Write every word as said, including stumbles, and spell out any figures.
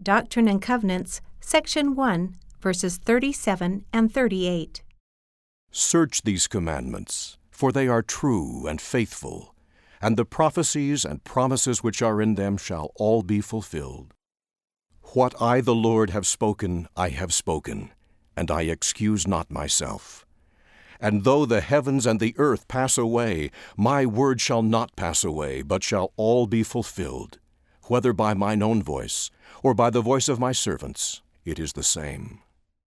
Doctrine and Covenants, Section one, verses thirty-seven and thirty-eight. Search these commandments, for they are true and faithful, and the prophecies and promises which are in them shall all be fulfilled. What I, the Lord, have spoken, I have spoken, and I excuse not myself. And though the heavens and the earth pass away, my word shall not pass away, but shall all be fulfilled. Whether by mine own voice, or by the voice of my servants, it is the same.